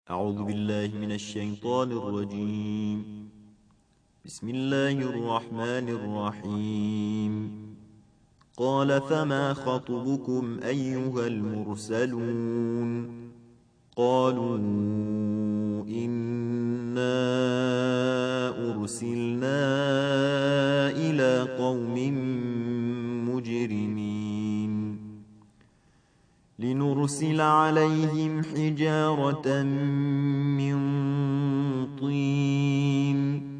أعوذ بالله من الشيطان الرجيم. بسم الله الرحمن الرحيم. قال فما خطبكم أيها المرسلون؟ قالوا إنا أرسلنا إلى قوم مجرمين لنرسل عليهم حجارة من طين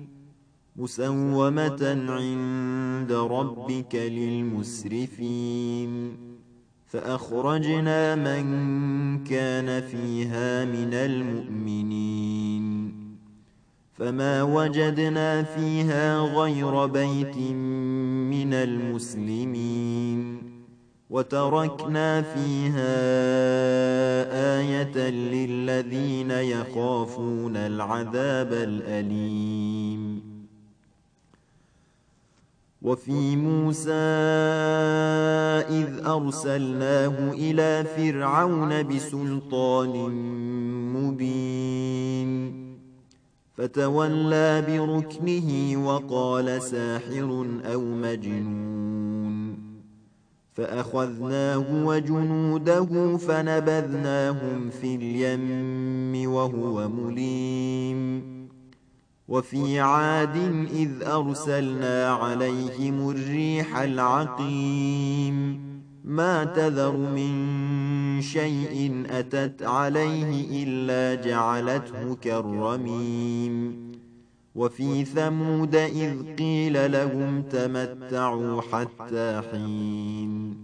مسومة عند ربك للمسرفين فأخرجنا من كان فيها من المؤمنين فما وجدنا فيها غير بيت من المسلمين وتركنا فيها آية للذين يخافون العذاب الأليم. وفي موسى إذ أرسلناه إلى فرعون بسلطان مبين فتولى بركنه وقال ساحر أو مجنون فأخذناه وجنوده فنبذناهم في اليم وهو مليم. وفي عاد إذ أرسلنا عليهم الريح العقيم ما تذر من شيء أتت عليه إلا جعلته كالرميم. وفي ثمود إذ قيل لهم تمتعوا حتى حين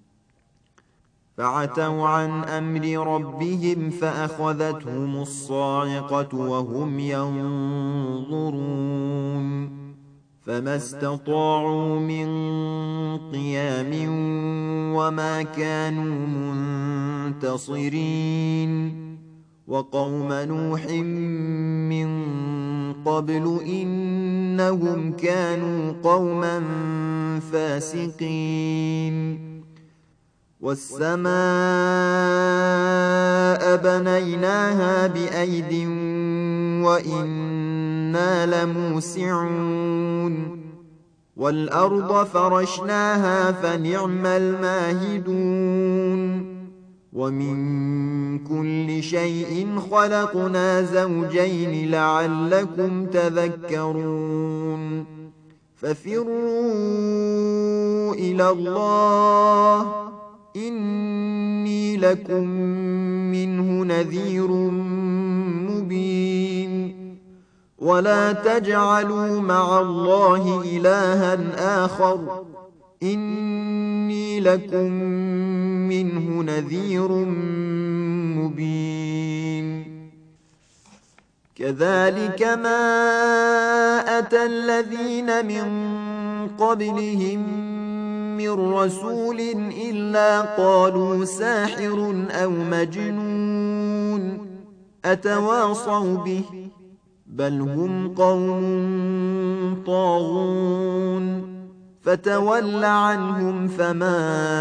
فعتوا عن أمر ربهم فأخذتهم الصاعقة وهم ينظرون فما استطاعوا من قيام وما كانوا منتصرين. وقوم نوح من قبل إنهم كانوا قوما فاسقين. والسماء بنيناها بأيد وإنا لموسعون والأرض فرشناها فنعم الماهدون. ومن كل شيء خلقنا زوجين لعلكم تذكرون. ففروا إلى الله إني لكم منه نذير مبين. ولا تجعلوا مع الله إلها آخر إني لكم منه نذير مبين. كذلك ما أتى الذين من قبلهم من رسول إلا قالوا ساحر أو مجنون أتواصوا به بل هم قوم طاغون. فتول عنهم فما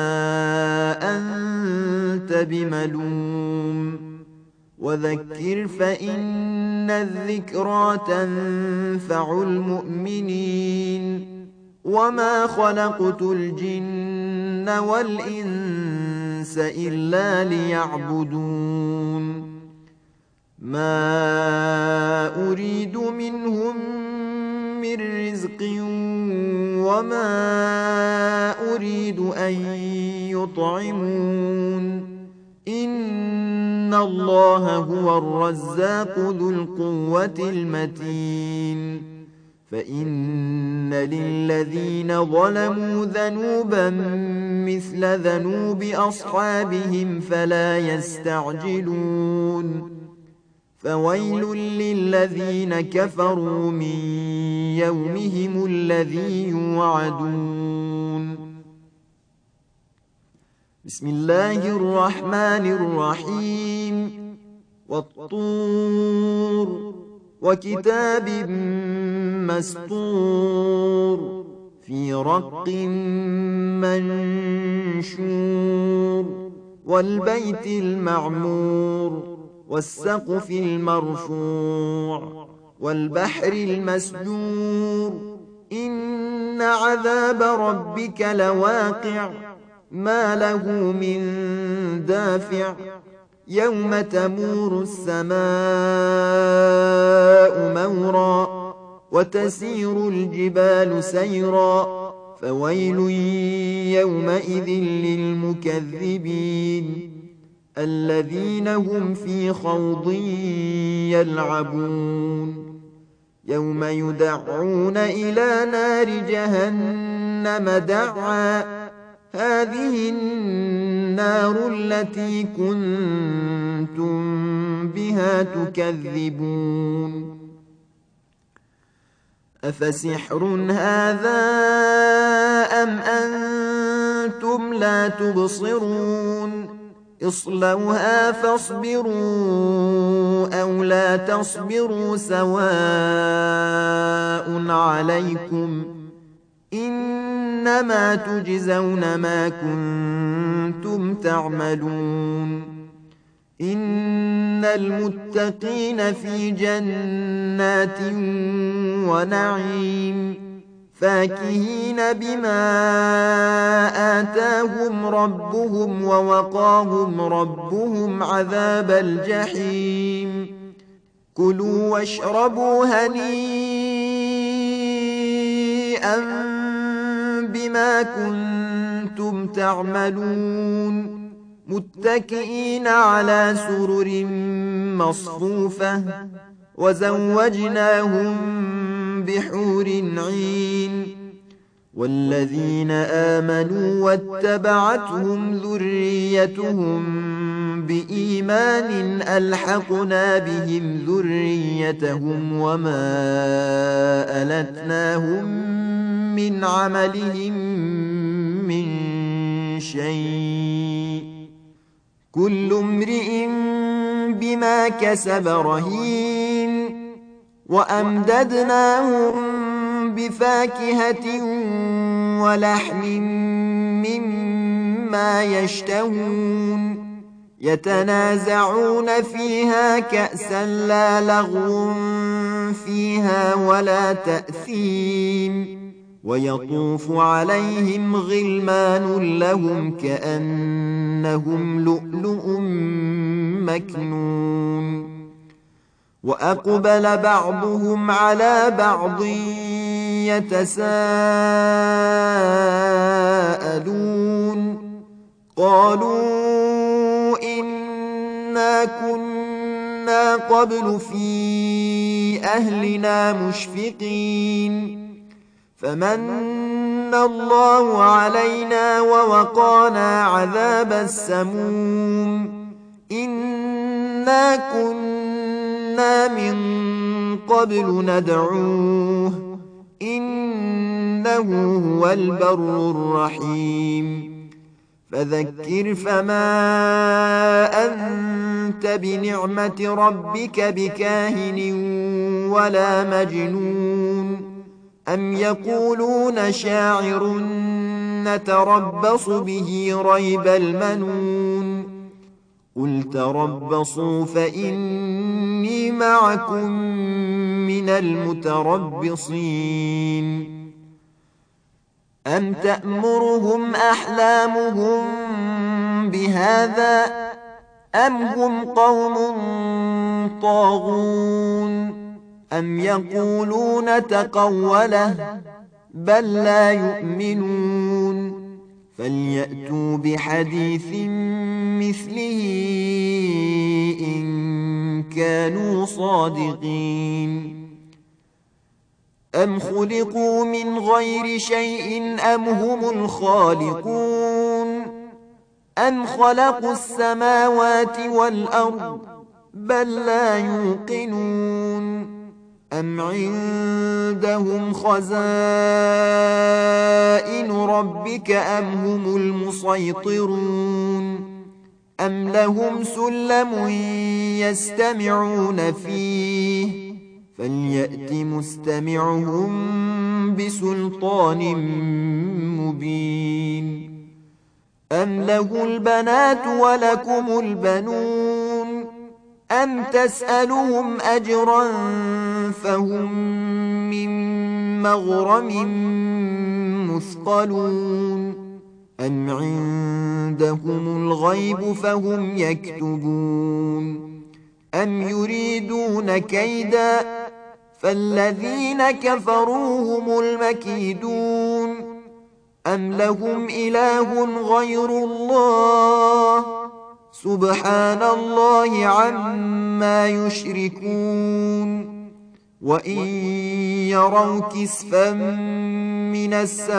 أنت بملوم وذكر فإن الذكرى تنفع المؤمنين. وما خلقت الجن والإنس إلا ليعبدون ما أريد منهم من رزق وما أريد أن يطعمون إن الله هو الرزاق ذو القوة المتين. فإن للذين ظلموا ذنوبا مثل ذنوب أصحابهم فلا يستعجلون. فويل للذين كفروا من يومهم الذي يوعدون. بسم الله الرحمن الرحيم. والطور وكتاب مسطور في رق منشور والبيت المعمور والسقف المرفوع والبحر المسجور إن عذاب ربك لواقع ما له من دافع يوم تمور السماء مورا وتسير الجبال سيرا فويل يومئذ للمكذبين الذين هم في خوض يلعبون يوم يدعون إلى نار جهنم دعا هذه النار التي كنتم بها تكذبون أفسحر هذا أم أنتم لا تبصرون اصلوها فاصبروا أو لا تصبروا سواء عليكم إنما تجزون ما كنتم تعملون إن المتقين في جنات ونعيم فاكهين بما آتاهم ربهم ووقاهم ربهم عذاب الجحيم كلوا واشربوا هنيئا بما كنتم تعملون متكئين على سرر مصفوفة وزوجناهم بحور عين والذين آمنوا واتبعتهم ذريتهم بإيمان ألحقنا بهم ذريتهم وما ألتناهم من عملهم من شيء كل امرئ بما كسب رهين وأمددناهم بفاكهة ولحم مما يشتهون يتنازعون فيها كأسا لا لغو فيها ولا تأثيم ويطوف عليهم غلمان لهم كأنهم لؤلؤ مكنون وأقبل بعضهم على بعض يتساءلون قالوا إنا كنا قبل في أهلنا مشفقين فمن الله علينا ووقانا عذاب السموم إنا كنا من قبل ندعوه إنه هو البر الرحيم فذكر فما أنت بنعمة ربك بكاهن ولا مجنون أم يقولون شاعر نتربص به ريب المنون قل تربصوا فإني معكم من المتربصين أم تأمرهم أحلامهم بهذا أم هم قوم طاغون أم يقولون تقوله بل لا يؤمنون فليأتوا بحديث مثله إن كانوا صادقين أم خلقوا من غير شيء أم هم الخالقون أم خلقوا السماوات والأرض بل لا يوقنون أم عندهم خزائن ربك أم هم المسيطرون أم لهم سلم يستمعون فيه فليأت مستمعهم بسلطان مبين أم له البنات ولكم البنون أم تسألهم أجرا فهم من مغرم مثقلون أم عندهم الغيب فهم يكتبون أم يريدون كيدا فالذين كفروا هم المكيدون أم لهم إله غير الله سبحان الله عما يشركون وإن يروا كسفا من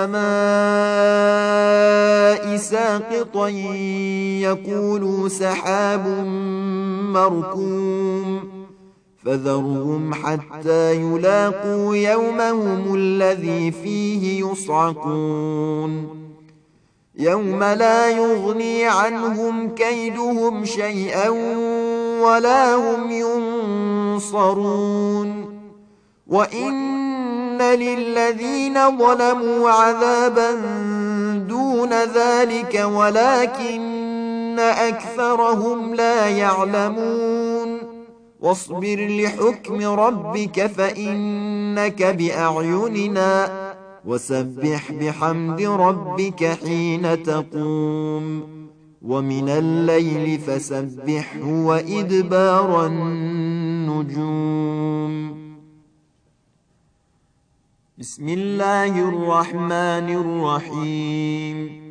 السماء ساقطا يقولوا سحاب مركوم فذرهم حتى يلاقوا يومهم الذي فيه يصعقون يوم لا يغني عنهم كيدهم شيئا ولا هم ينصرون وإن للذين ظلموا عذابا دون ذلك ولكن أكثرهم لا يعلمون واصبر لحكم ربك فإنك بأعيننا وسبح بحمد ربك حين تقوم ومن الليل فسبحه وإدبار النجوم بسم الله الرحمن الرحيم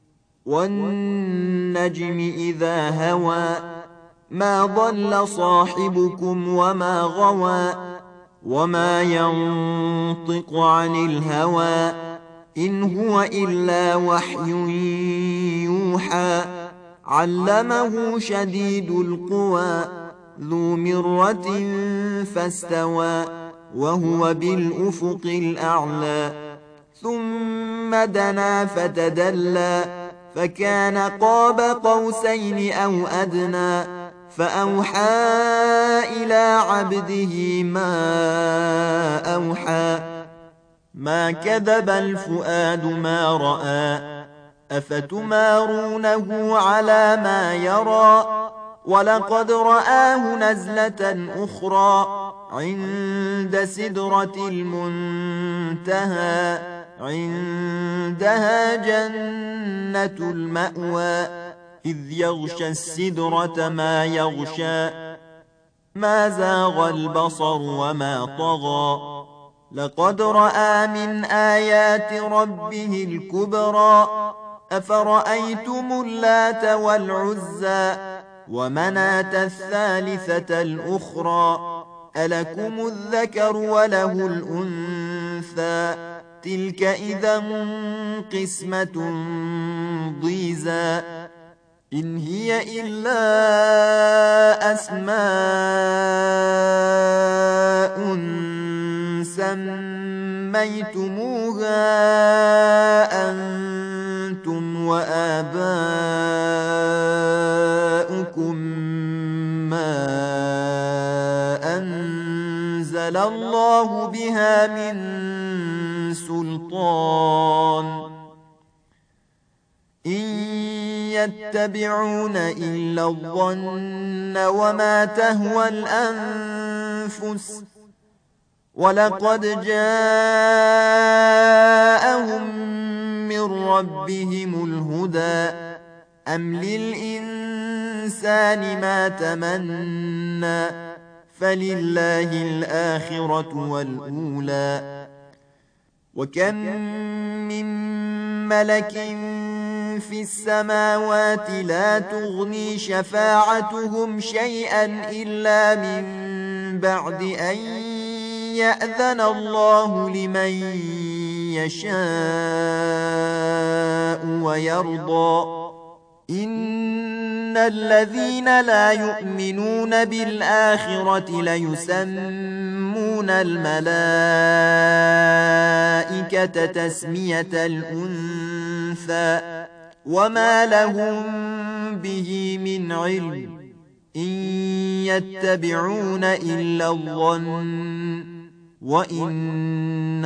والنجم إذا هوى ما ضل صاحبكم وما غوى وما ينطق عن الهوى إن هو إلا وحي يوحى علمه شديد القوى ذو مرة فاستوى وهو بالأفق الأعلى ثم دنا فتدلى فكان قاب قوسين أو أدنى فأوحى إلى عبده ما أوحى ما كذب الفؤاد ما رأى أفتمارونه على ما يرى ولقد رآه نزلة أخرى عند سدرة المنتهى عندها جنة المأوى إذ يغشى السدرة ما يغشى ما زاغ البصر وما طغى لقد رأى من آيات ربه الكبرى أفرأيتم اللات والعزى ومناة الثالثة الأخرى ألكم الذكر وله الأنثى تلك إذا قسمة ضيزى إن هي إلا أسماء سميتموها أنتم وآباؤكم ما أنزل الله بها من سلطان إن يتبعون إلا الظن وما تهوى الأنفس ولقد جاءهم من ربهم الهدى أم للإنسان ما تمنى فلله الآخرة والأولى وكم من ملك في السماوات لا تغني شفاعتهم شيئا إلا من بعد أن يأذن الله لمن يشاء ويرضى إن الذين لا يؤمنون بالآخرة ليسمون الملائكة تسمية الأنثى وما لهم به من علم إن يتبعون إلا الظن وإن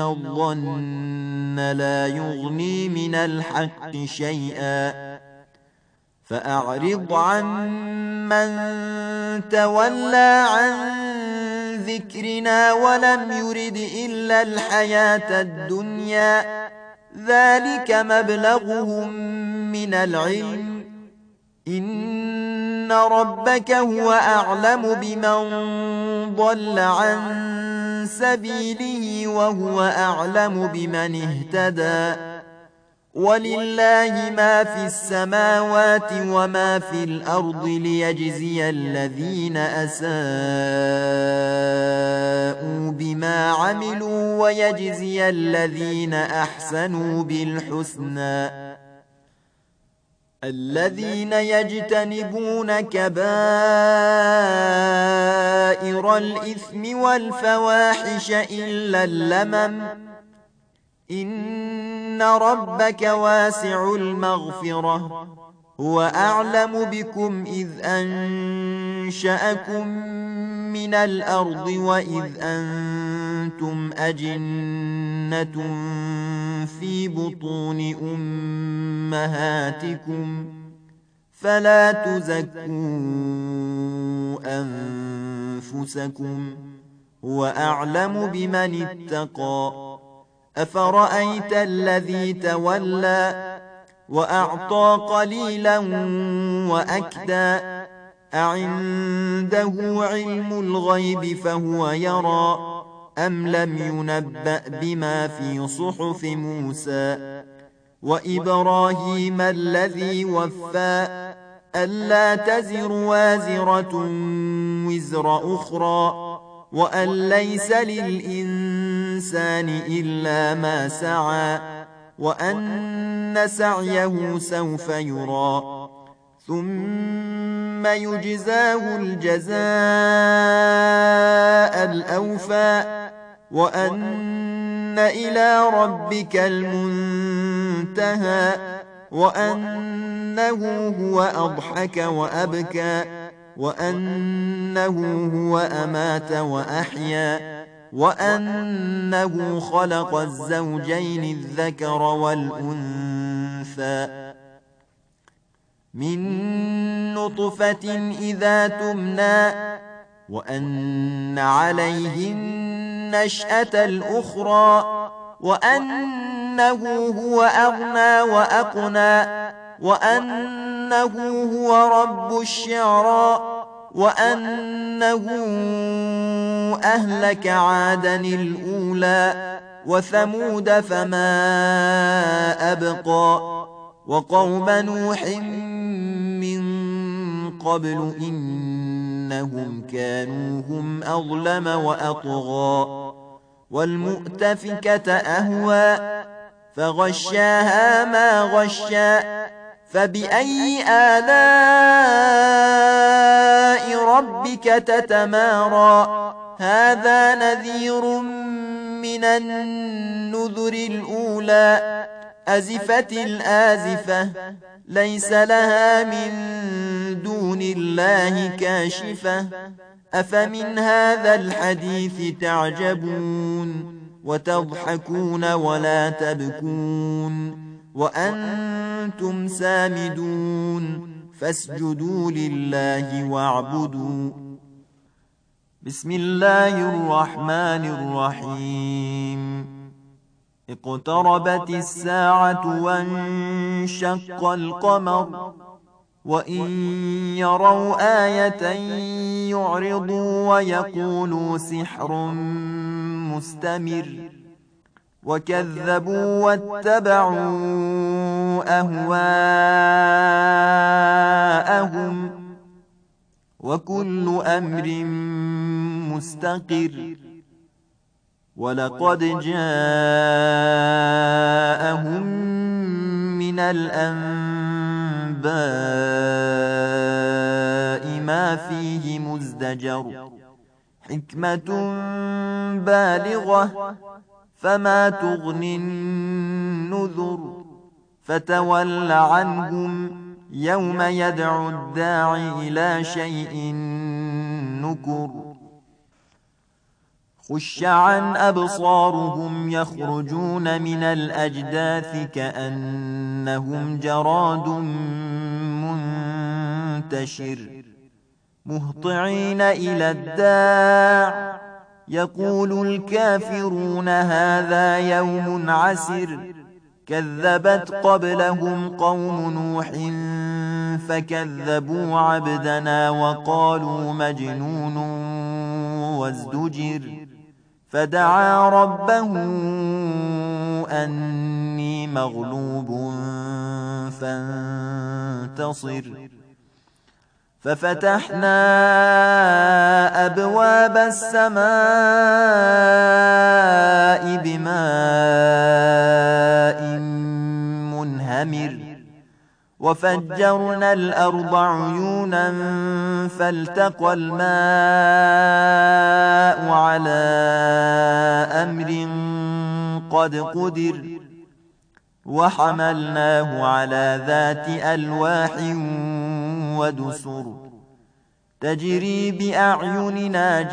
الظن لا يغني من الحق شيئا فأعرض عن من تولى عن ذكرنا ولم يرد إلا الحياة الدنيا ذلك مبلغهم من العلم إن ربك هو أعلم بمن ضل عن سبيله وهو أعلم بمن اهتدى ولله ما في السماوات وما في الأرض ليجزي الذين أساءوا بما عملوا ويجزي الذين أحسنوا بالحسنى الذين يجتنبون كبائر الإثم والفواحش إلا اللمم إن ربك واسع المغفرة هو أعلم بكم إذ أنشأكم من الأرض وإذ أنتم أجنة في بطون أمهاتكم فلا تزكوا أنفسكم هو أعلم بمن اتقى أفرأيت الذي تولى وأعطى قليلا وأكدى أعنده علم الغيب فهو يرى أم لم ينبأ بما في صحف موسى وإبراهيم الذي وفى ألا تزر وازرة وزر أخرى وأن ليس للإنسان إلا ما سعى وأن سعيه سوف يرى ثم يجزاه الجزاء الأوفى وأن إلى ربك المنتهى وأنه هو أضحك وأبكى وأنه هو أمات وأحيا وأنه خلق الزوجين الذكر والأنثى من نطفة إذا تمنى وأن عليه النشأة الأخرى وأنه هو أغنى وأقنى وأنه هو رب الشعرى وأنه أهلك عادا الأولى وثمود فما أبقى وقوم نوح من قبل إنهم كانوا هم أظلم وأطغى والمؤتفكة أهوى فغشاها ما غشى فبأي آلاء ربك تتمارى هذا نذير من النذر الأولى أزفت الآزفة ليس لها من دون الله كاشفة أفمن هذا الحديث تعجبون وتضحكون ولا تبكون وأنتم سامدون فاسجدوا لله واعبدوا بسم الله الرحمن الرحيم اقتربت الساعة وانشق القمر وإن يروا آية يعرضوا ويقولوا سحر مستمر وكذبوا واتبعوا أهواءهم وكل أمر مستقر ولقد جاءهم من الأنباء ما فيه مزدجر حكمة بالغة فما تغني النذر فتول عنهم يوم يدعو الداعي إلى شيء نكر خش عن أبصارهم يخرجون من الأجداث كأنهم جراد منتشر مهطعين إلى الداع يقول الكافرون هذا يوم عسر كذبت قبلهم قوم نوح فكذبوا عبدنا وقالوا مجنون وازدجر فدعا ربه أني مغلوب فانتصر ففتحنا أبواب السماء بماء منهمر وفجرنا الأرض عيونا فالتقى الماء على أمر قد قدر وحملناه على ذات ألواح ودسر تجري بأعيننا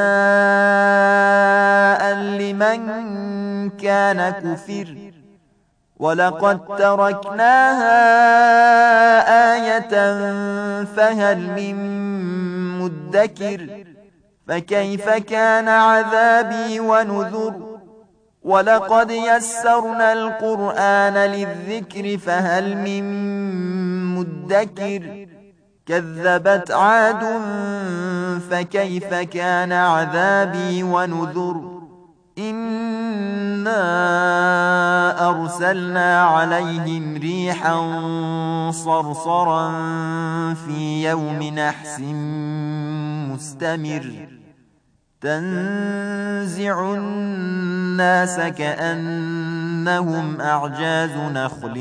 جزاء لمن كان كفر ولقد تركناها آية فهل من مدكر فكيف كان عذابي ونذر ولقد يسرنا القرآن للذكر فهل من مدكر كذبت عاد فكيف كان عذابي ونذر إنا أرسلنا عليهم ريحا صرصرا في يوم نحس مستمر تنزع الناس كأنهم أعجاز نخل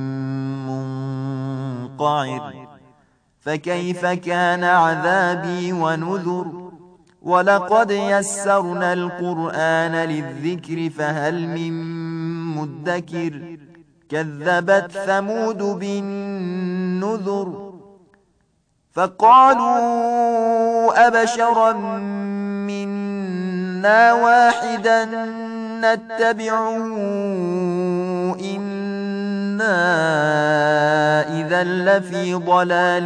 منقعر فكيف كان عذابي ونذر ولقد يسرنا القرآن للذكر فهل من مدكر كذبت ثمود بالنذر فقالوا أبشرا منا واحدا نتبعه إنا إذا لفي ضلال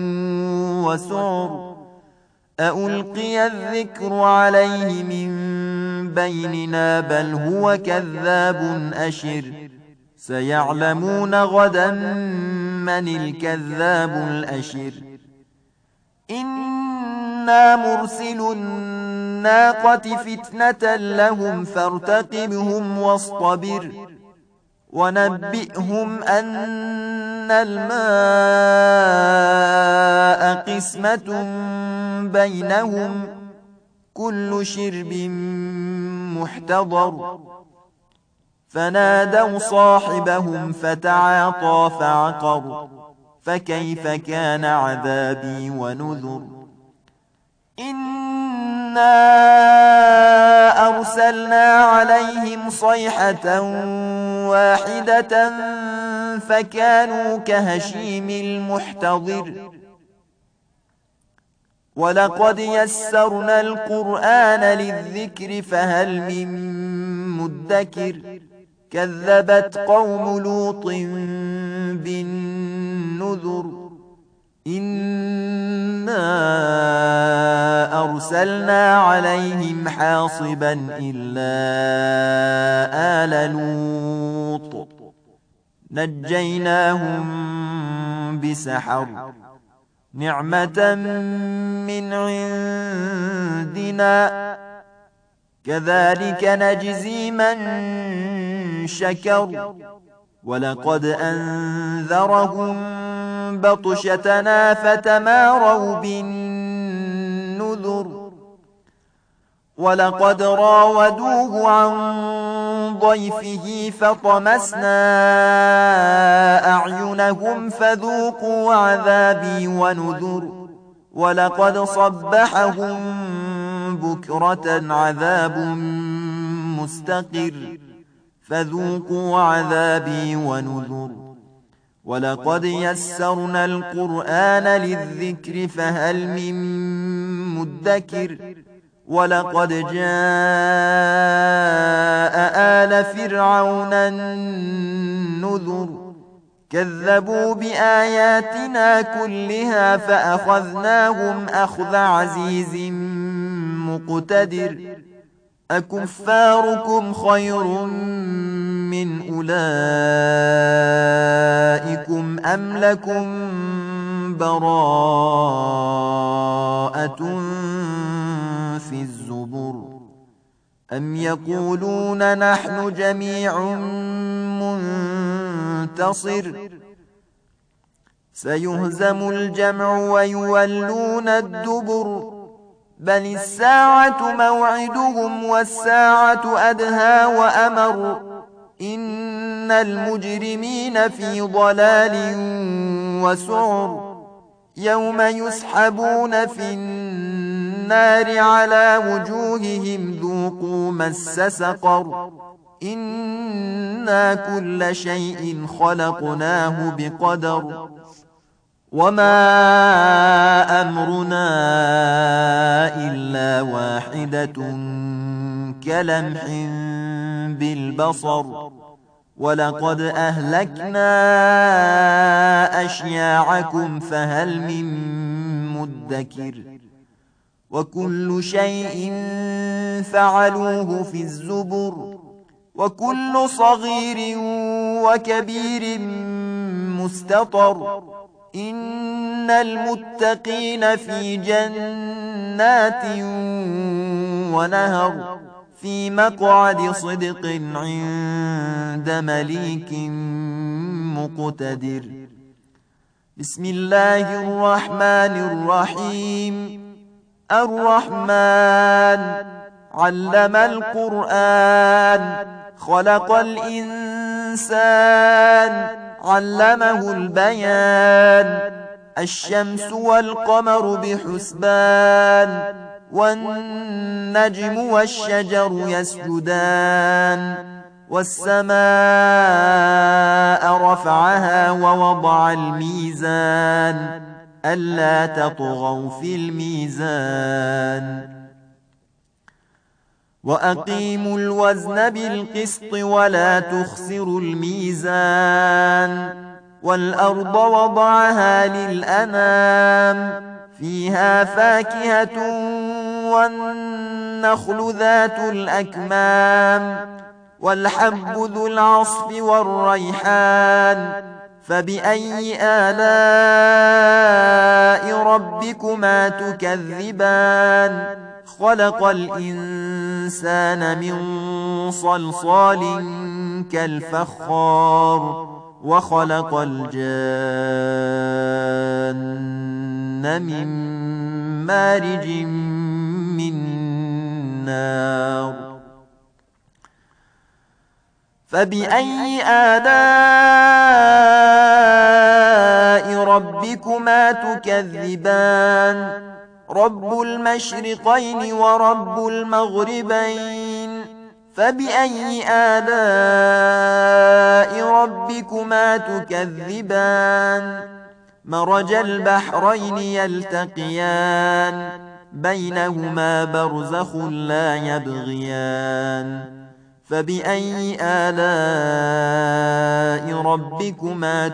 وسعر أألقي الذكر عليه من بيننا بل هو كذاب أشر سيعلمون غدا من الكذاب الأشر إنا مرسل الناقة فتنة لهم فارتقبهم واصطبر ونبئهم أن الماء قسمة بينهم كل شرب محتضر فنادوا صاحبهم فتعاطى فعقر فكيف كان عذابي ونذر إنا أرسلنا عليهم صيحة واحدة فكانوا كهشيم المحتضر ولقد يسرنا القرآن للذكر فهل من مدكر كذبت قوم لوط بالنذر إنا أرسلنا عليهم حاصبا إلا آل لوط نجيناهم بسحر نعمة من عندنا كذلك نجزي من شكر ولقد أنذرهم بطشتنا فتماروا بالنذر ولقد راودوه عن ضيفه فطمسنا أعينهم فذوقوا عذابي ونذر ولقد صبحهم بكرة عذاب مستقر فذوقوا عذابي ونذر ولقد يسرنا القرآن للذكر فهل من مدكر ولقد جاء آل فرعون النذر كذبوا بآياتنا كلها فأخذناهم أخذ عزيز مقتدر أكفاركم خير من أولئكم أم لكم براءة في الزبر أم يقولون نحن جميع منتصر سيهزم الجمع ويولون الدبر بل الساعة موعدهم والساعة أدهى وأمر إن المجرمين في ضلال وسعر يوم يسحبون في النار على وجوههم ذوقوا مس سقر إنا كل شيء خلقناه بقدر وما أمرنا إلا واحدة كلمح بالبصر ولقد أهلكنا أشياعكم فهل من مدكر وكل شيء فعلوه في الزبر وكل صغير وكبير مستطر إن المتقين في جنات ونهر في مقعد صدق عند مليك مقتدر بسم الله الرحمن الرحيم الرحمن علم القرآن خلق الإنسان علمه البيان الشمس والقمر بحسبان والنجم والشجر يسجدان والسماء رفعها ووضع الميزان ألا تطغوا في الميزان وأقيموا الوزن بالقسط ولا تخسروا الميزان والأرض وضعها للأنام فيها فاكهة والنخل ذات الأكمام والحب ذو العصف والريحان فبأي آلاء ربكما تكذبان خلق الإنسان من صلصال كالفخار وخلق الجان من مارج من نار فبأي آلاء ربكما تكذبان رب المشرقين ورب المغربين فبأي آلاء ربكما تكذبان مرج البحرين يلتقيان بينهما برزخ لا يبغيان فبأي آلاء ربكما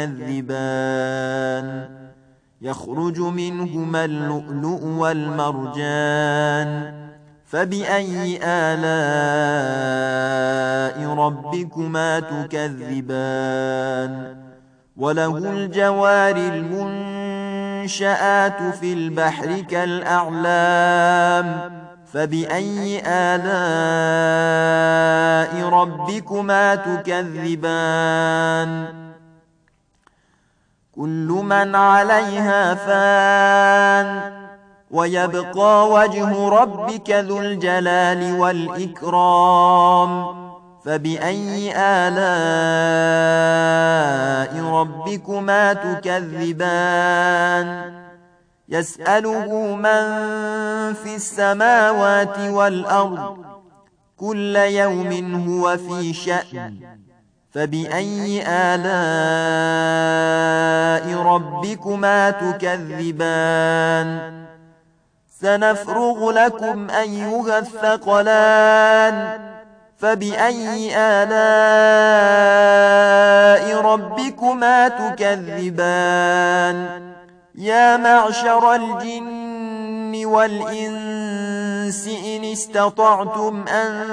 تكذبان يخرج منهما اللؤلؤ والمرجان فبأي آلاء ربكما تكذبان وله الجوار المنشآت في البحر كالأعلام فبأي آلاء ربكما تكذبان كل من عليها فان ويبقى وجه ربك ذو الجلال والإكرام فبأي آلاء ربكما تكذبان يسأله من في السماوات والأرض كل يوم هو في شأن فبأي آلاء ربكما تكذبان سنفرغ لكم أيها الثقلان فبأي آلاء ربكما تكذبان يا معشر الجن والإنس إن استطعتم أن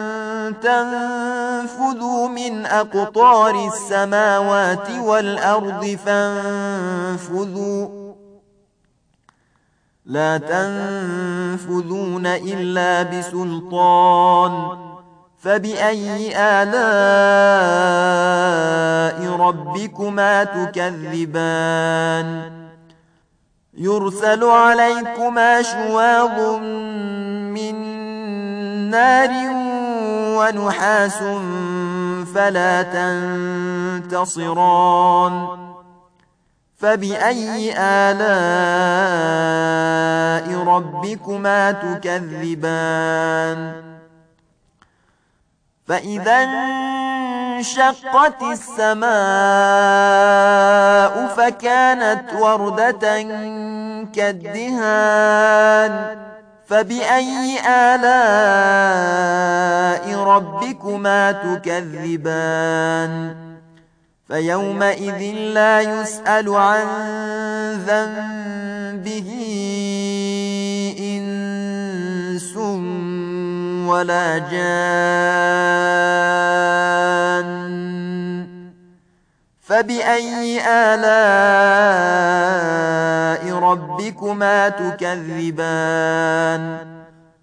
تنفذوا من أقطار السماوات والأرض فانفذوا لا تنفذون إلا بسلطان فبأي آلاء ربكما تكذبان يرسل عليكما شواظ من نار ونحاس فلا تنتصران فبأي آلاء ربكما تكذبان فإذا انشقت السماء فكانت وردة كالدهان فبأي آلاء ربكما تكذبان فيومئذ لا يسأل عن ذنبه إنس ولا جان فبأي آلاء ربكما تكذبان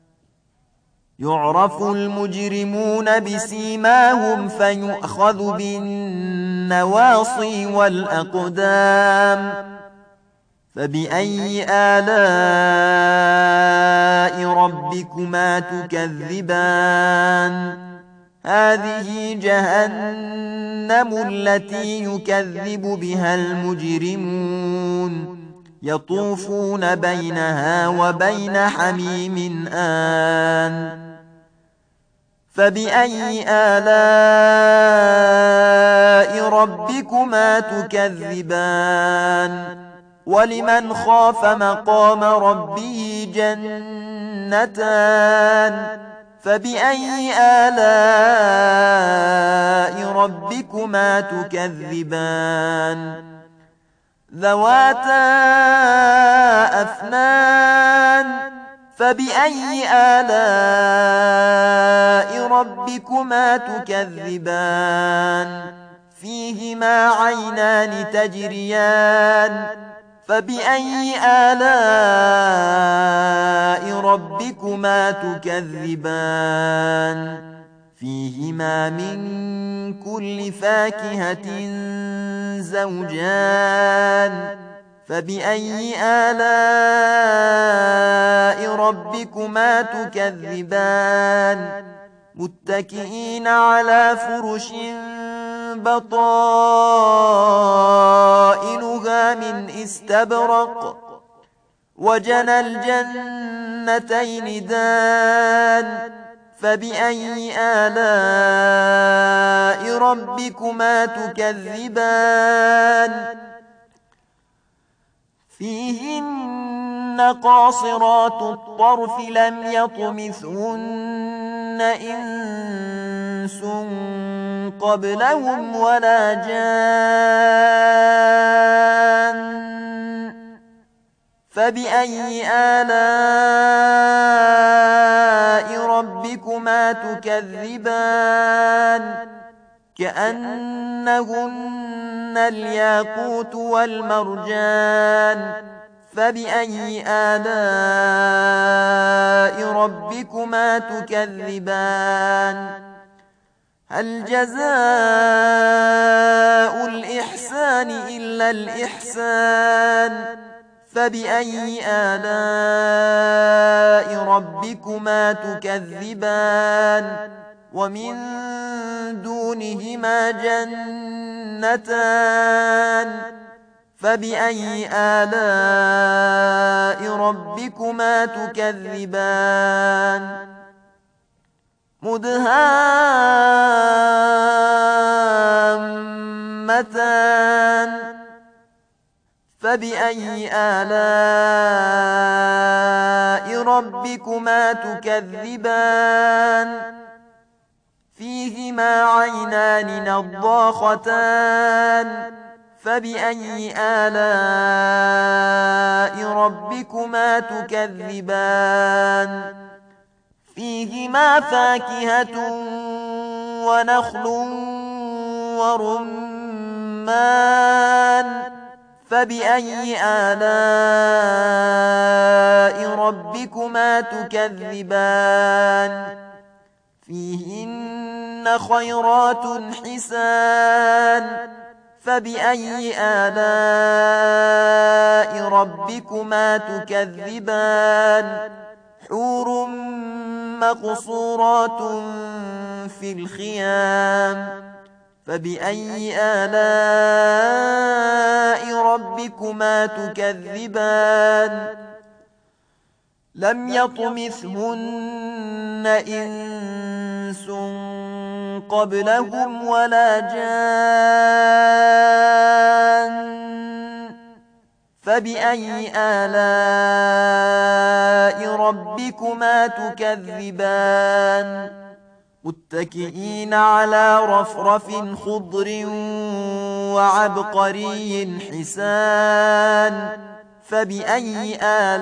يعرف المجرمون بسيماهم فيؤخذ بالنواصي والأقدام فبأي آلاء ربكما تكذبان هذه جهنم التي يكذب بها المجرمون يطوفون بينها وبين حميم آن فبأي آلاء ربكما تكذبان ولمن خاف مقام ربه جنتان فبأي آلاء ربكما تكذبان ذواتا أفنان فبأي آلاء ربكما تكذبان فيهما عينان تجريان فبأي آلاء ربكما تكذبان فيهما من كل فاكهة زوجان فبأي آلاء ربكما تكذبان متكئين على فرش بطائنها من استبرق وجنى الجنتين دان فبأي آلاء ربكما تكذبان فيهن قاصرات الطرف لم يطمثهن إنس قبلهم ولا جان فبأي آلاء ربكما تكذبان كأنهن الياقوت والمرجان فبأي آلاء ربكما تكذبان هل جزاء الإحسان إلا الإحسان فبأي آلاء ربكما تكذبان ومن دونهما جنتان فبأي آلاء ربكما تكذبان مدهامتان فبأي آلاء ربكما تكذبان فيهما عينان نضاختان فبأي آلاء ربكما تكذبان فيهما فاكهة ونخل ورمان فبأي آلاء ربكما تكذبان فيهن خيرات حسان فبأي آلاء ربكما تكذبان حور مقصورات في الخيام فبأي آلاء ربكما تكذبان لم يطمثهن إنس قبلهم ولا جان فبأي آلاء ربكما تكذبان متكئين على رفرف خضر وعبقري حسان فبأي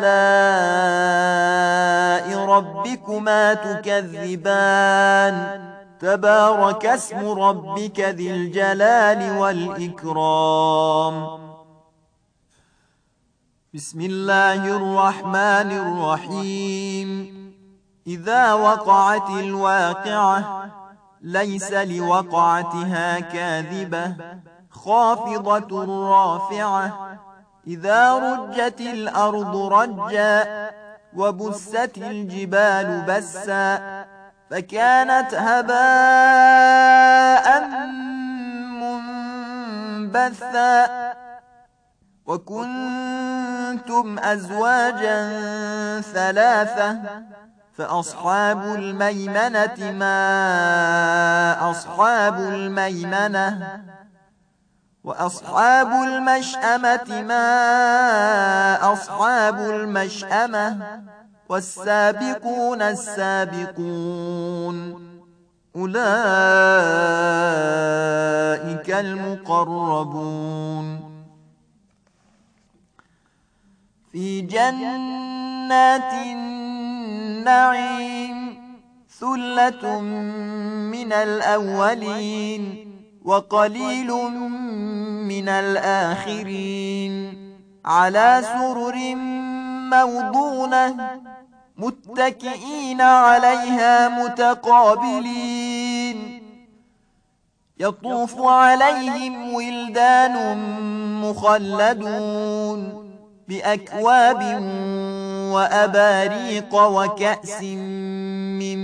آلاء ربكما تكذبان تبارك اسم ربك ذي الجلال والإكرام بسم الله الرحمن الرحيم إذا وقعت الواقعة ليس لوقعتها كاذبة خافضة رافعة إذا رجت الأرض رجا وبست الجبال بسا فكانت هباء منبثا وكنتم أزواجا ثلاثة فأصحاب الميمنة ما أصحاب الميمنة وأصحاب المشأمة ما أصحاب المشأمة والسابقون السابقون أولئك المقربون في جنات النعيم ثلة من الأولين وقليل من الآخرين على سرر موضونة متكئين عليها متقابلين يطوف عليهم ولدان مخلدون بأكواب وأباريق وكأس من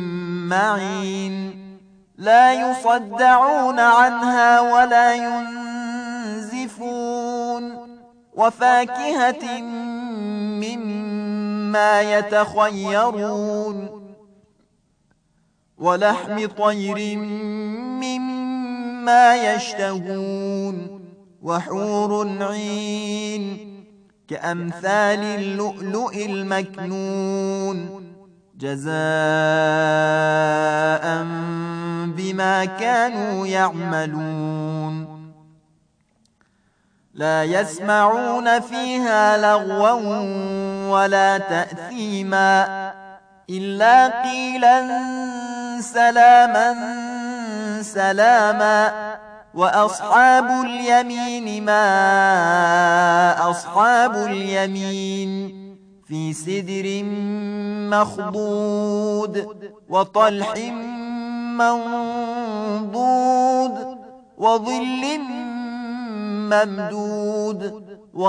معين لا يصدعون عنها ولا ينزفون وفاكهة مما يتخيرون ولحم طير مما يشتهون وحور عين كأمثال اللؤلؤ المكنون جزاء بما كانوا يعملون لا يسمعون فيها لغوا ولا تأثيما إلا قيلا سلاما سلاما وأصحاب اليمين ما أصحاب اليمين في سدر مخضود وطلح منضود وظل ممدود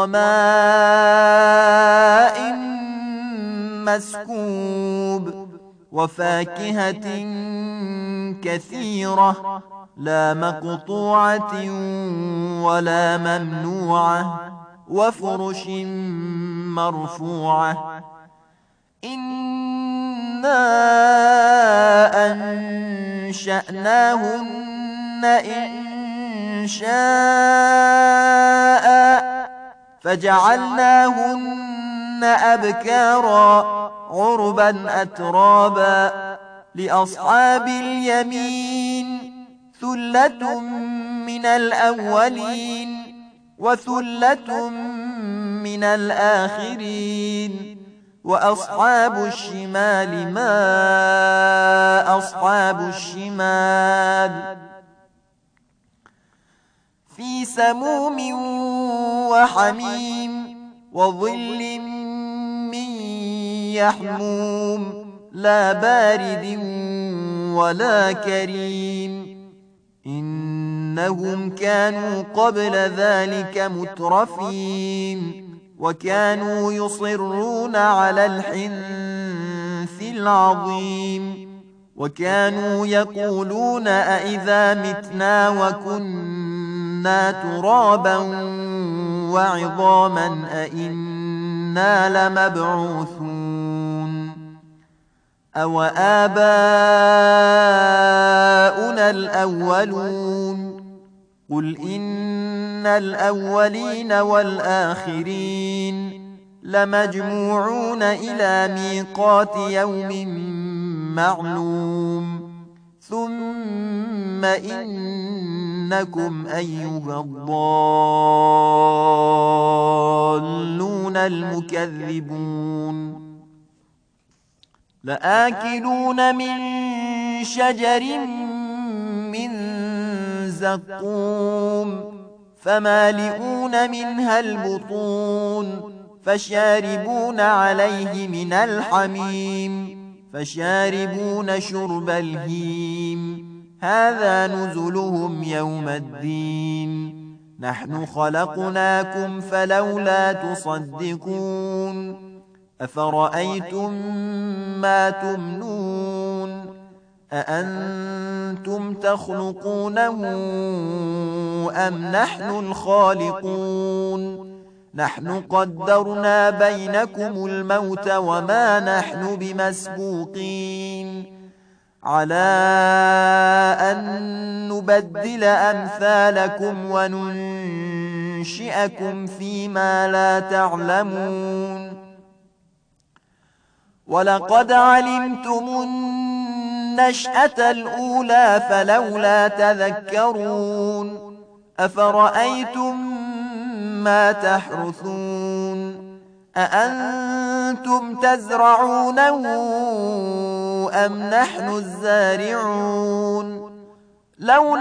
وماء مسكوب وفاكهة كثيرة لا مقطوعة ولا ممنوعة وفرش مرفوعة إنا أنشأناهن إنشاء فجعلناهن أبكارا عربا أترابا لأصحاب اليمين ثلة من الأولين وثلة من الآخرين وأصحاب الشمال ما أصحاب الشمال في سموم وحميم وظل من يحموم لا بارد ولا كريم إنهم كانوا قبل ذلك مترفين وكانوا يصرون على الحنث العظيم وكانوا يقولون أئذا متنا وكنا ترابا وعظاما أئنا لمبعوثون أو آباؤنا الأولون قل إن الأولين والآخرين لمجموعون إلى ميقات يوم معلوم ثم إنكم أيها الضالون المكذبون لآكلون من شجر من زقوم فمالئون منها البطون فشاربون عليه من الحميم فشاربون شرب الهيم هذا نزلهم يوم الدين نحن خلقناكم فلولا تصدقون أفرأيتم ما تمنون أأنتم تخلقونه أم نحن الخالقون نحن قدرنا بينكم الموت وما نحن بمسبوقين على أن نبدل أمثالكم وننشئكم فيما لا تعلمون ولقد علمتم النشأة الأولى فلولا تذكرون أفرأيتم ما تحرثون أأنتم تزرعونه أم نحن الزارعون لو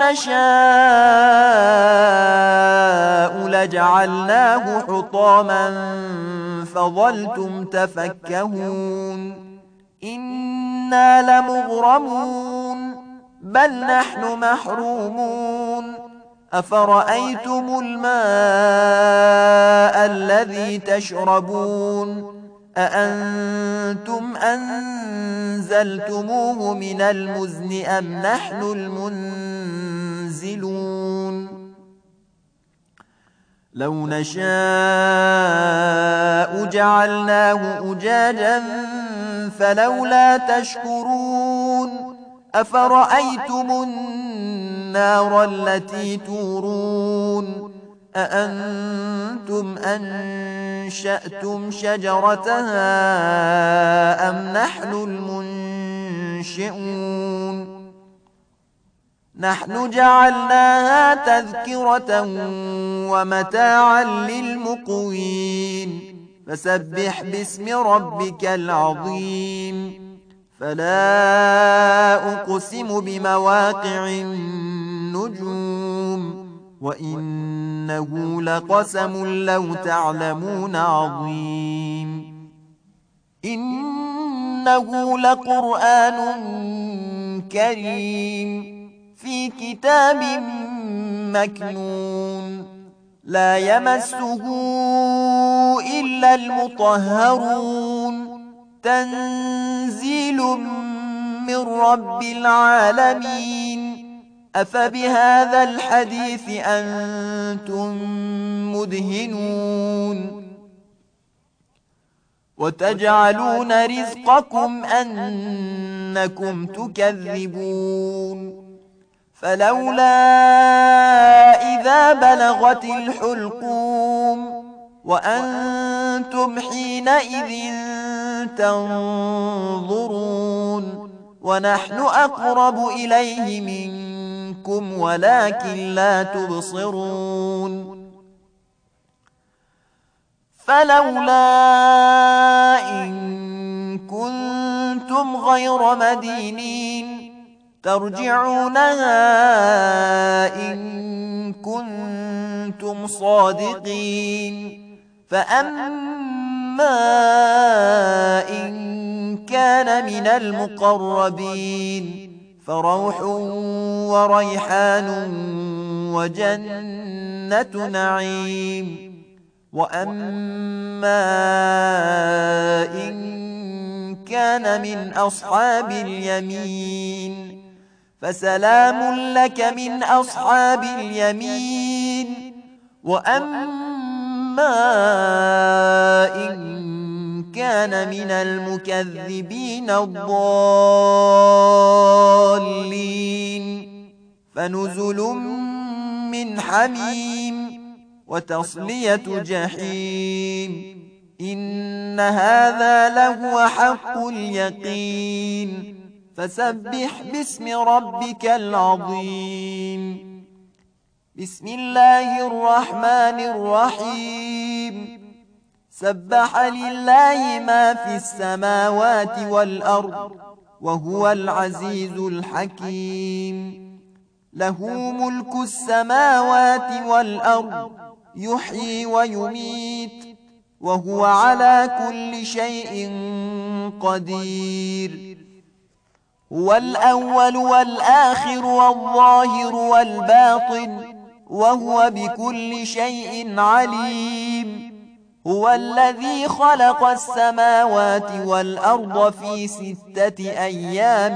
نشاء لجعلناه حطاما فظلتم تفكهون إنا لمغرمون بل نحن محرومون أفرأيتم الماء الذي تشربون أأنتم أنزلتموه من المزن أم نحن المنزلون لو نشاء جعلناه أجاجا فلولا تشكرون أفرأيتم النار التي تورون أأنتم أنشأتم شجرتها أم نحن المنشئون نحن جعلناها تذكرة ومتاعا للمقوين فسبح باسم ربك العظيم فلا أقسم بمواقع النجوم وإنه لقسم لو تعلمون عظيم إنه لقرآن كريم في كتاب مكنون لا يمسه إلا المطهرون تنزيل من رب العالمين أفبهذا الحديث أنتم مدهنون وتجعلون رزقكم أنكم تكذبون فلولا إذا بلغت الحلقوم وأنتم حينئذ تنظرون ونحن أقرب إليه منكم ولكن لا تبصرون فلولا إن كنتم غير مدينين ترجعونها إن كنتم صادقين فأما إن كان من المقربين فروح وريحان وجنة نعيم وأما إن كان من أصحاب اليمين فسلام لك من أصحاب اليمين وأما إن كان من المكذبين الضالين فنزل من حميم وتصلية جحيم إن هذا لهو حق اليقين فسبح باسم ربك العظيم بسم الله الرحمن الرحيم سبح لله ما في السماوات والأرض وهو العزيز الحكيم له ملك السماوات والأرض يحيي ويميت وهو على كل شيء قدير هو الأول والآخر والظاهر والباطن وهو بكل شيء عليم هو الذي خلق السماوات والأرض في 6 أيام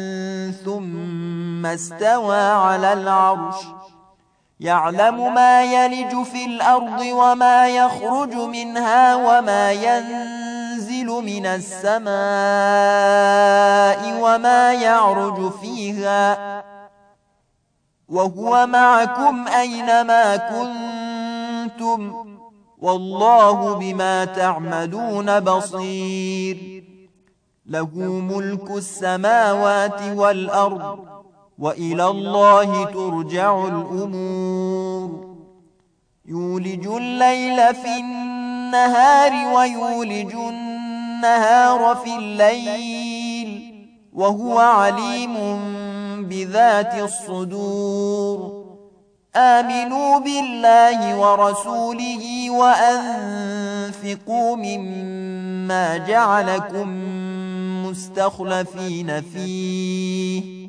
ثم استوى على العرش يعلم ما يلج في الأرض وما يخرج منها وما ينزل من السماء وما يعرج فيها وهو معكم أينما كنتم والله بما تعملون بصير له ملك السماوات والأرض وإلى الله ترجع الأمور يولج الليل في النهار ويولج النهار في الليل وهو عليم بذات الصدور آمنوا بالله ورسوله وأنفقوا مما جعلكم مستخلفين فيه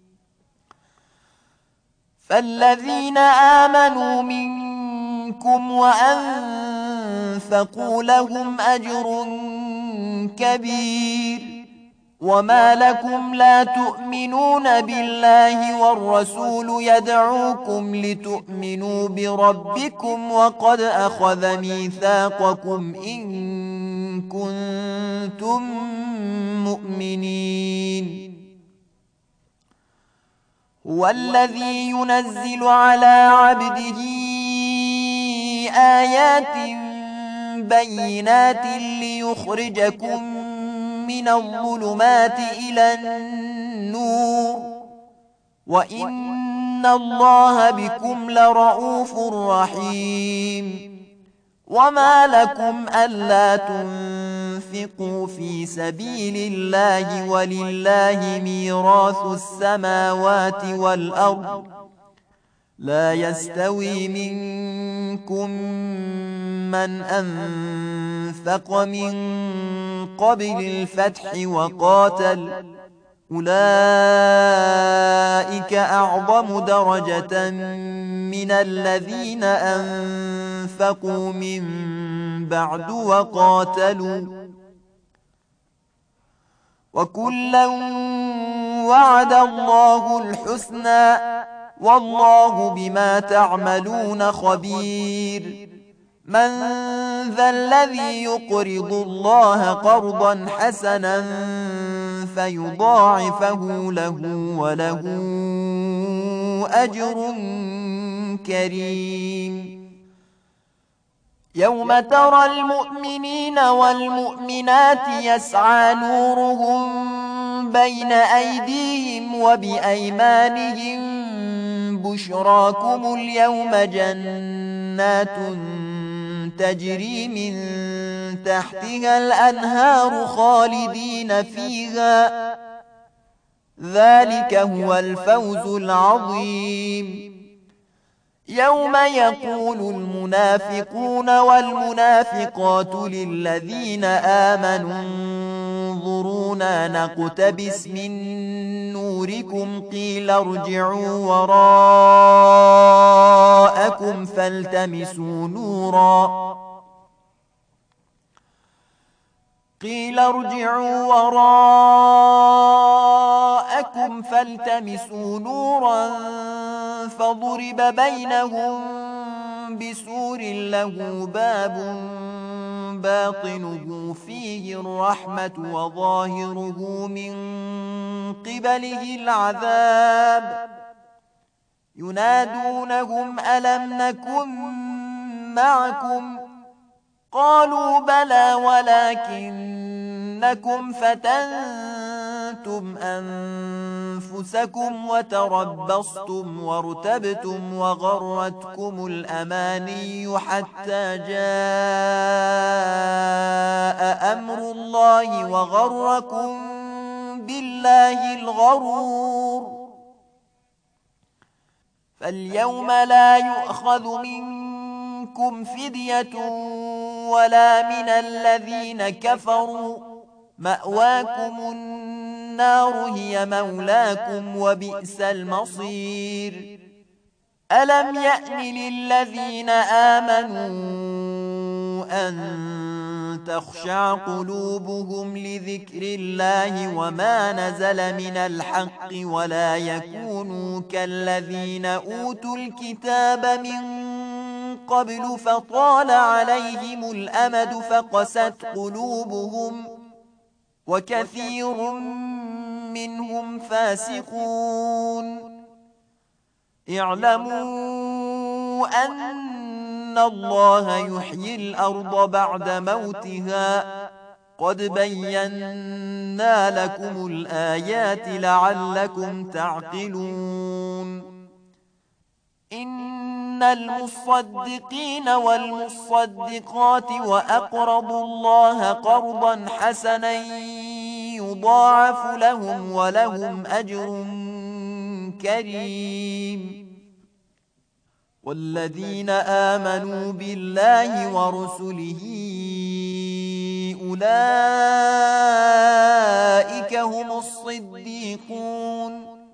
فالذين آمنوا منكم وأنفقوا لهم أجر كبير وما لكم لا تؤمنون بالله والرسول يدعوكم لتؤمنوا بربكم وقد أخذ ميثاقكم إن كنتم مؤمنين هو الذي ينزل على عبده آيات بينات ليخرجكم من الظلمات إلى النور وإن الله بكم لرؤوف رحيم وما لكم ألا تنفقوا في سبيل الله ولله ميراث السماوات والأرض لا يستوي منكم من أنفق من قبل الفتح وقاتل أولئك أعظم درجة من الذين أنفقوا من بعد وقاتلوا وكلا وعد الله الحسنى والله بما تعملون خبير من ذا الذي يقرض الله قرضا حسنا فيضاعفه له وله أجر كريم يوم ترى المؤمنين والمؤمنات يسعى نورهم بين أيديهم وبأيمانهم بشراكم اليوم جنات تجري من تحتها الأنهار خالدين فيها ذلك هو الفوز العظيم. يوم يقول المنافقون والمنافقات للذين آمنوا انظرونا نقتبس من نوركم قيل ارجعوا وراءكم فالتمسوا نورا فضرب بينهم بسور له باب باطنه فيه الرحمة وظاهره من قبله العذاب ينادونهم ألم نكن معكم قالوا بلى ولكنكم فتنتم أنفسكم وتربصتم وارتبتم وغرتكم الأماني حتى جاء أمر الله وغركم بالله الغرور. فاليوم لا يؤخذ منكم فدية ولا من الذين كفروا مأواكم النار هي مولاكم وبئس المصير. ألم يأن للذين آمنوا أن تخشع قلوبهم لذكر الله وما نزل من الحق ولا يكونوا كالذين أوتوا الكتاب من قبل فطال عليهم الأمد فقست قلوبهم وكثير منهم فاسقون. اعلموا أن الله يحيي الأرض بعد موتها قد بينا لكم الآيات لعلكم تعقلون. إن المصدقين والمصدقات وأقرضوا الله قرضا حسنا يضاعف لهم ولهم أجر كريم. والذين آمنوا بالله ورسله أولئك هم الصديقون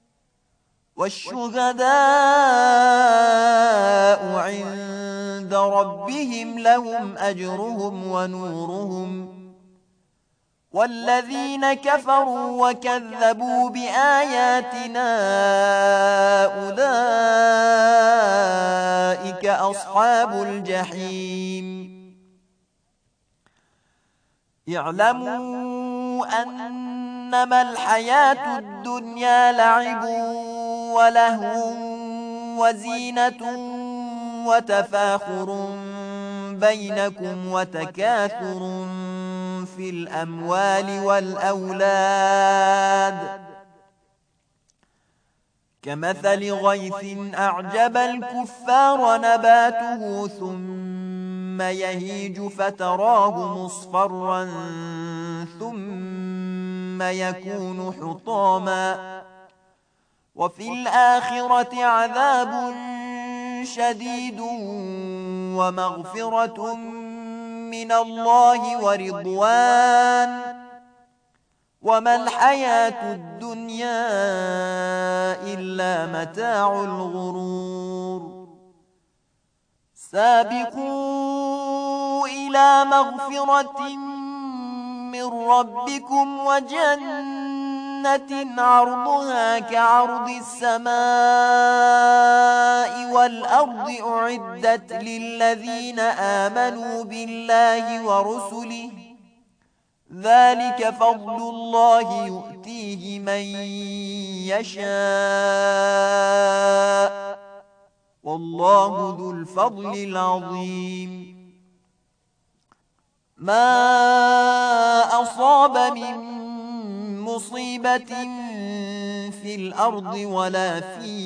والشهداء عند ربهم لهم أجرهم ونورهم. والذين كفروا وكذبوا بآياتنا أولئك أصحاب الجحيم. اعلموا أنما الحياة الدنيا لعب ولهو وزينة وتفاخر بينكم وتكاثر في الأموال والأولاد كمثل غيث أعجب الكفار نباته ثم يهيج فتراه مصفرا ثم يكون حطاما وفي الآخرة عذاب شديد ومغفرة من الله ورضوان وما الحياة الدنيا إلا متاع الغرور. سابقوا إلى مغفرة من ربكم وجنة عرضها كعرض السماء والأرض أعدت للذين آمنوا بالله ورسله ذلك فضل الله يؤتيه من يشاء والله ذو الفضل العظيم. ما أصاب من مصيبة في الأرض ولا في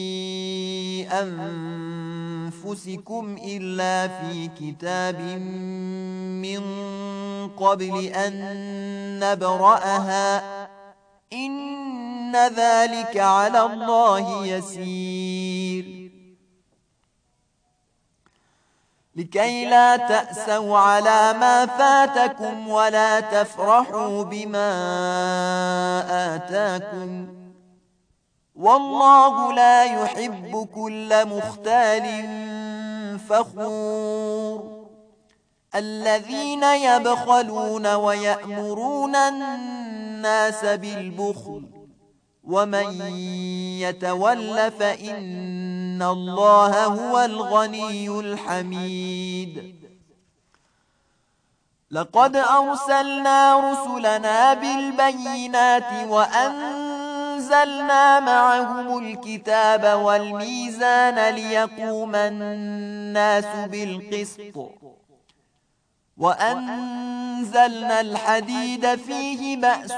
أنفسكم إلا في كتاب من قبل أن نبرأها إن ذلك على الله يسير لكي لا تأسوا على ما فاتكم ولا تفرحوا بما آتاكم والله لا يحب كل مختال فخور الذين يبخلون ويأمرون الناس بالبخل ومن يتول فإن الله هو الغني الحميد لقد أرسلنا رسلنا بالبينات وأنزلنا معهم الكتاب والميزان ليقوم الناس بالقسط وأنزلنا الحديد فيه بأس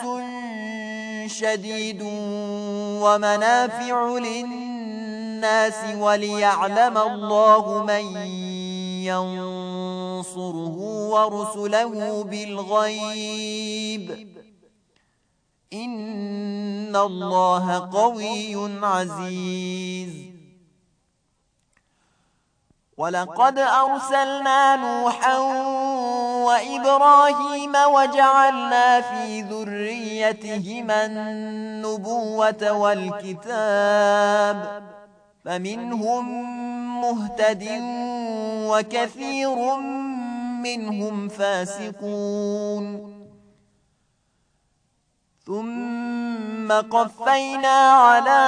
شديد ومنافع للناس وليعلم الله من ينصره ورسله بالغيب إن الله قوي عزيز ولقد أرسلنا نوحا وإبراهيم وجعلنا في ذريتهما النبوة والكتاب فمنهم مهتد وكثير منهم فاسقون ثم قفينا على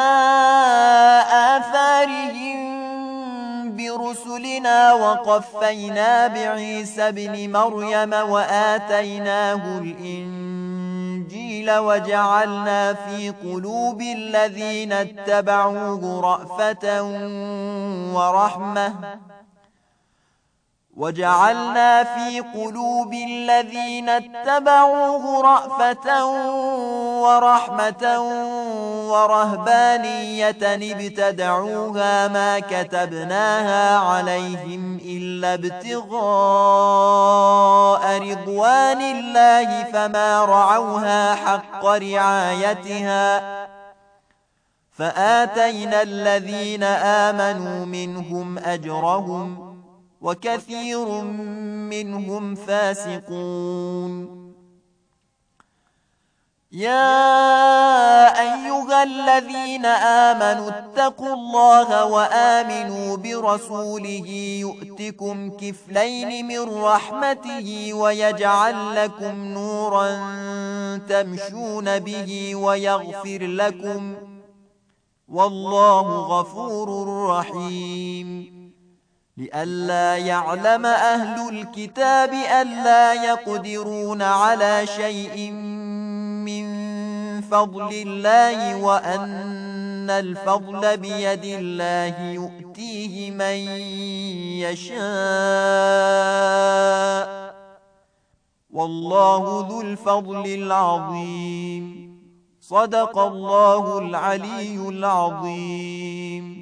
آثارهم برسلنا وقفينا بعيسى ابن مريم وآتيناه الإنجيل وجعلنا في قلوب الذين اتبعوه رأفة ورحمة ورهبانية ابتدعوها ما كتبناها عليهم إلا ابتغاء رضوان الله فما رعوها حق رعايتها فآتينا الذين آمنوا منهم أجرهم وكثير منهم فاسقون يا أيها الذين آمنوا اتقوا الله وآمنوا برسوله يؤتكم كفلين من رحمته ويجعل لكم نورا تمشون به ويغفر لكم والله غفور رحيم لئلا يعلم أهل الكتاب ألا يقدرون على شيء من فضل الله وأن الفضل بيد الله يؤتيه من يشاء والله ذو الفضل العظيم صدق الله العلي العظيم